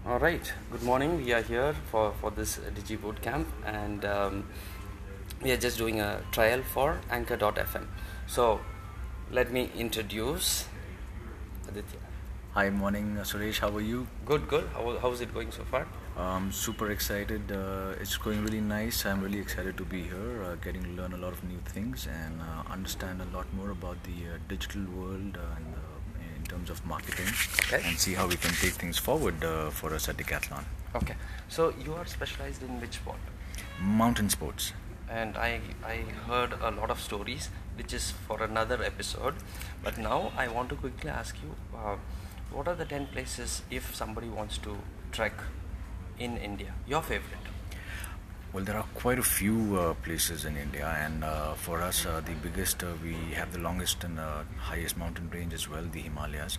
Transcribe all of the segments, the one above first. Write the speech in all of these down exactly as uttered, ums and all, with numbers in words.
All right. Good morning. We are here for for this Digi Boot Camp, and um, we are just doing a trial for Anchor dot f m. So, let me introduce Aditya. Hi, morning, uh, Suresh. How are you? Good, good. How how's it going so far? Um, super excited. Uh, it's going really nice. I'm really excited to be here, uh, getting to learn a lot of new things and uh, understand a lot more about the uh, digital world uh, and uh, in terms of marketing, Okay. and see how we can take things forward uh, for us at Decathlon. Okay. So you are specialized in which sport? Mountain sports. And I I heard a lot of stories, which is for another episode. But now I want to quickly ask you, uh, what are the ten places if somebody wants to trek in India? Your favorite? Well, there are quite a few uh, places in India, and uh, for us, uh, the biggest, uh, we have the longest and uh, highest mountain range as well, the Himalayas.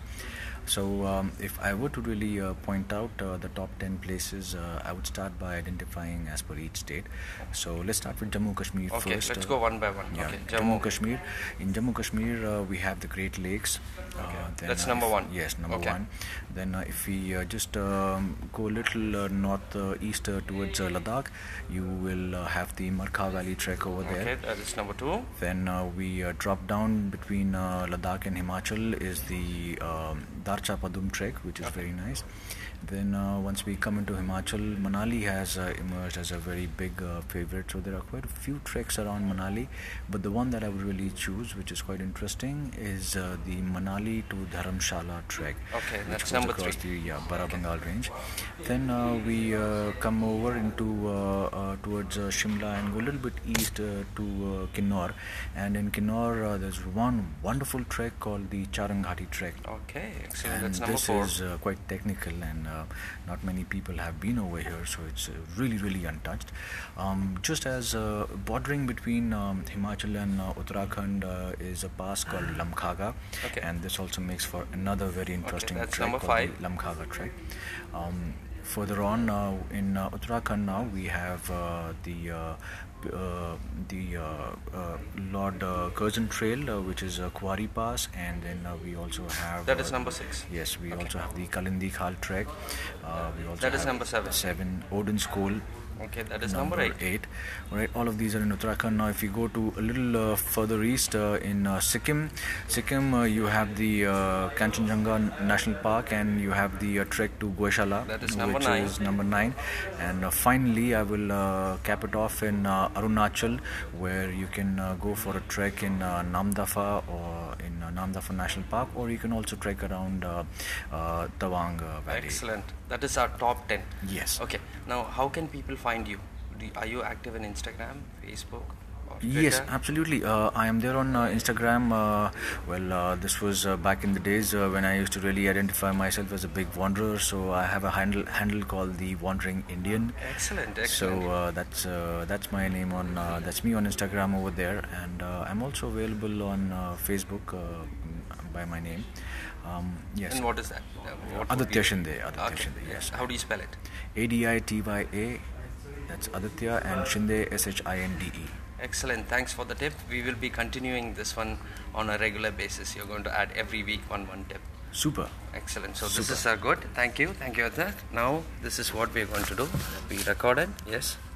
So, um, if I were to really uh, point out uh, the top ten places, uh, I would start by identifying as per each state. So, let's start with Jammu Kashmir Okay, first. let's uh, go one by one. Yeah, Okay, Jammu Kashmir. In Jammu Kashmir, uh, we have the Great Lakes. Uh, then, That's uh, number if- one. Yes, number Okay. one. Then, uh, if we uh, just um, go a little uh, north uh, east uh, towards uh, Ladakh, you will uh, have the Markha Valley trek over there. Okay, that is number two. Then uh, we uh, drop down between uh, Ladakh and Himachal is the um, Darcha Padum trek, which is very nice. Then uh, once we come into Himachal, Manali has uh, emerged as a very big uh, favorite. So there are quite a few treks around Manali, but the one that I would really choose, which is quite interesting, is uh, the Manali to Dharamshala trek. Okay, which that's goes number across three. the yeah, Bara Bengal range. Then uh, we uh, come over into uh, uh, towards uh, Shimla and go a little bit east uh, to uh, Kinnaur. And in Kinnaur, uh, there's one wonderful trek called the Charanghati trek. Okay, excellent. And That's number this four. is uh, quite technical, and uh, not many people have been over here, so it's uh, really, really untouched. Um, just as uh, bordering between um, Himachal and uh, Uttarakhand uh, is a pass called Lamkhaga, Okay. and this also makes for another very interesting that's trek number called five. the Lamkhaga trek. Um, further on uh, in uh, Uttarakhand now we have uh, the uh, uh, the uh, uh, Lord uh, Curzon Trail, uh, which is uh, Kuari Pass, and then uh, we also have That is uh, number six. Yes, we also have the Kalindi Khal trek. Uh, we also That is have number seven. Seven Odin's Cole. Okay, that is number, eight. All right, all of these are in Uttarakhand. Now, if you go to a little uh, further east uh, in uh, Sikkim, Sikkim, uh, you have the uh, Kanchenjunga National Park, and you have the uh, trek to Goishala, That is number which nine. is number nine. And uh, finally, I will uh, cap it off in uh, Arunachal, where you can uh, go for a trek in uh, Namdafa or in uh, Namdafa National Park, or you can also trek around uh, uh, Tawang uh, Valley. Excellent. That is our top ten. Yes. Okay, now how can people find you? Do, are you active in Instagram, Facebook, or Yes, Twitter? absolutely. Uh, I am there on uh, Instagram. Uh, well, uh, this was uh, back in the days uh, when I used to really identify myself as a big wanderer. So I have a handle handle called the Wandering Indian. Excellent, So excellent. uh, that's uh, that's my name on uh, that's me on Instagram over there, and uh, I'm also available on uh, Facebook uh, by my name. Um, yes, And what is that? Uh, what would Aditya be- Shinde. Aditya Okay. Shinde. Yes. How do you spell it? A D I T Y A. That's Aditya, and Shinde S H I N D E. Excellent. Thanks for the tip. We will be continuing this one on a regular basis. You're going to add every week one one tip. Super. Excellent. So Super. this is uh, good. Thank you. Thank you for that. Now this is what we are going to do. We recorded. Yes.